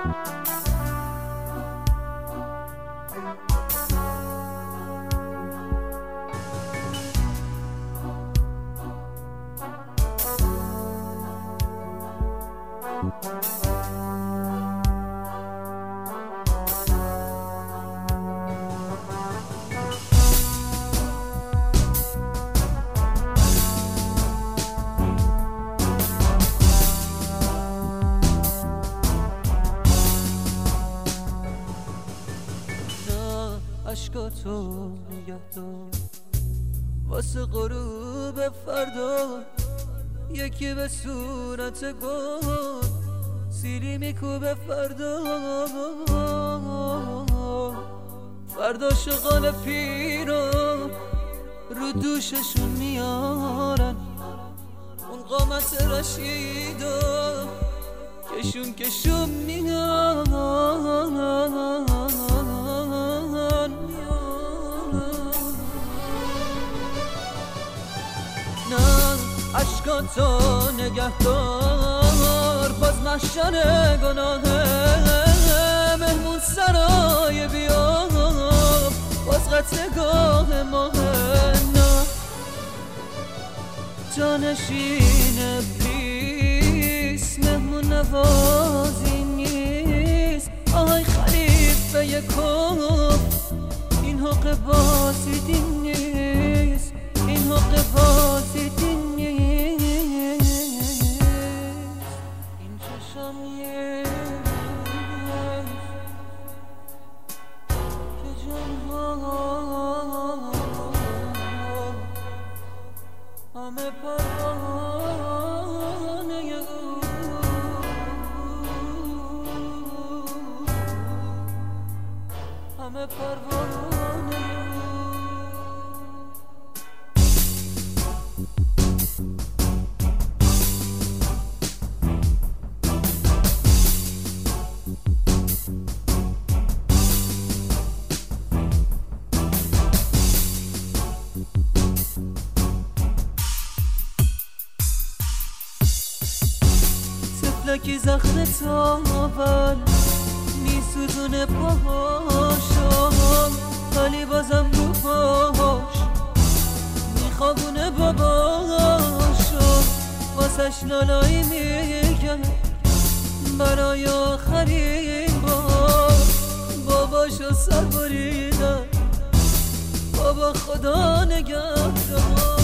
عشقاتو نگه دار واسه غروب فردا، یکی به صورت گل سیلی میکوبه فردا. فردا شغال پیرا رو دوششون میارن، اون قامت رشیدا کشون میارن. عشقاتو نگه دار باز محشر گناهه، مهمون سرای بیا باز قتلگاه ماهه. نه جانشین پلیس مهمون نوازی نیست، آهای خلیفه یکم این حق بازی دین نیست، این حق بازی دین نیست. این چشم نیست که جنها همه پروانه او، همه پروانه لکی زخم تاول میسوزونه پاهاشو، ولی بازم رو پاهاش میخوابونه باباشو، واسش لالایی میگم برای آخرین بار. باباشو سر بریدم، بابا خدا نگهدار،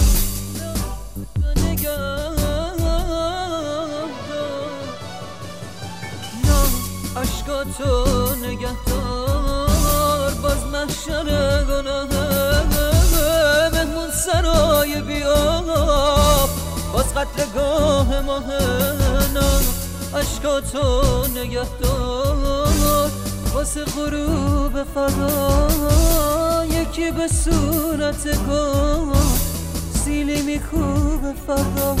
عشقاتو نگه دار باز محشر گناهه، مهمون سرای بیا باز قتلگاه ماهه. نه عشقاتو نگه دار واسه غروب فردا، یکی به صورت گل سیلی میکوبه فردا.